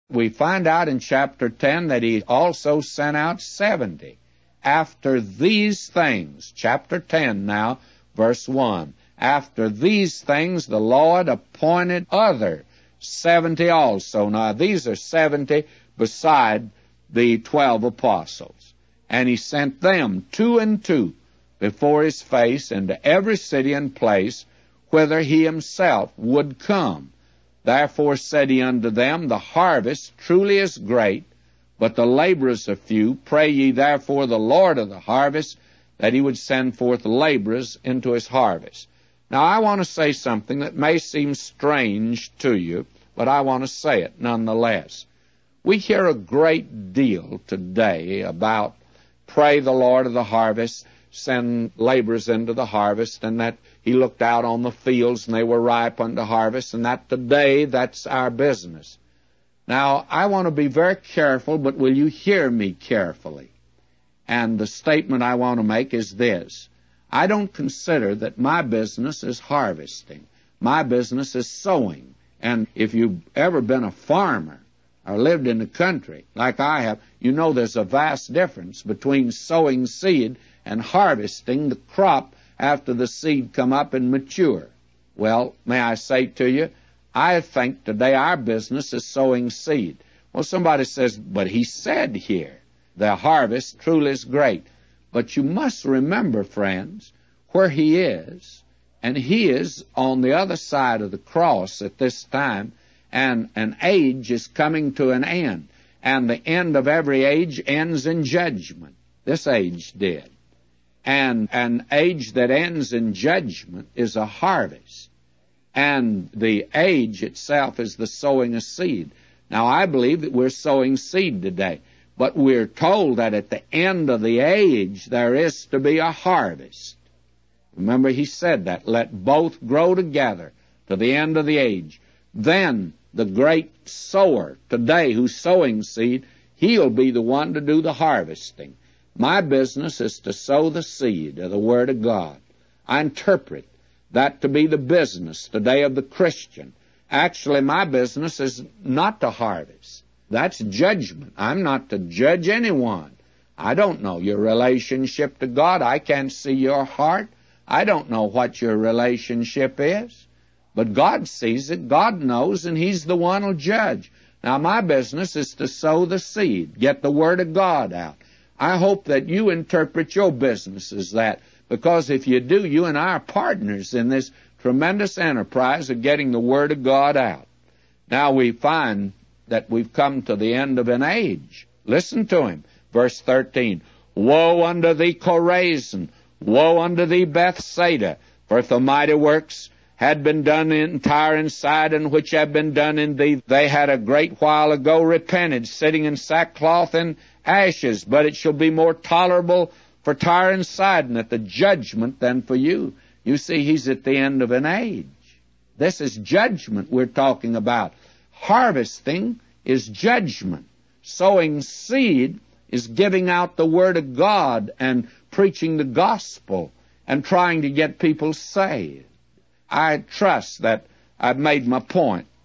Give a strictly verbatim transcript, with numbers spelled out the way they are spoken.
We find out in chapter ten that he also sent out seventy. After these things, chapter ten now, verse one, after these things the Lord appointed other seventy also. Now these are seventy beside the twelve apostles. And he sent them two and two before his face into every city and place whither he himself would come. Therefore said he unto them, the harvest truly is great, but the laborers are few. Pray ye therefore the Lord of the harvest that he would send forth laborers into his harvest. Now I want to say something that may seem strange to you, but I want to say it nonetheless. We hear a great deal today about pray the Lord of the harvest, send laborers into the harvest, and that he looked out on the fields and they were ripe unto harvest, and that today that's our business. Now, I want to be very careful, but will you hear me carefully? And the statement I want to make is this. I don't consider that my business is harvesting. My business is sowing. And if you've ever been a farmer or lived in the country like I have, you know there's a vast difference between sowing seed and harvesting the crop after the seed come up and mature. Well, may I say to you, I think today our business is sowing seed. Well, somebody says, but he said here, the harvest truly is great. But you must remember, friends, where he is, and he is on the other side of the cross at this time, and an age is coming to an end. And the end of every age ends in judgment. This age did. And an age that ends in judgment is a harvest. And the age itself is the sowing of seed. Now, I believe that we're sowing seed today. But we're told that at the end of the age, there is to be a harvest. Remember, he said that. Let both grow together to the end of the age. Then the great sower today who's sowing seed, he'll be the one to do the harvesting. My business is to sow the seed of the Word of God. I interpret that to be the business today of the Christian. Actually, my business is not to harvest. That's judgment. I'm not to judge anyone. I don't know your relationship to God. I can't see your heart. I don't know what your relationship is. But God sees it. God knows, and he's the one who'll judge. Now, my business is to sow the seed, get the Word of God out. I hope that you interpret your business as that, because if you do, you and I are partners in this tremendous enterprise of getting the Word of God out. Now we find that we've come to the end of an age. Listen to him. Verse thirteen. Woe unto thee, Chorazin! Woe unto thee, Bethsaida! For if the mighty works had been done in Tyre and Sidon, which have been done in thee, they had a great while ago repented, sitting in sackcloth and ashes. But it shall be more tolerable for Tyre and Sidon at the judgment than for you. You see, he's at the end of an age. This is judgment we're talking about. Harvesting is judgment. Sowing seed is giving out the Word of God and preaching the gospel and trying to get people saved. I trust that I've made my point.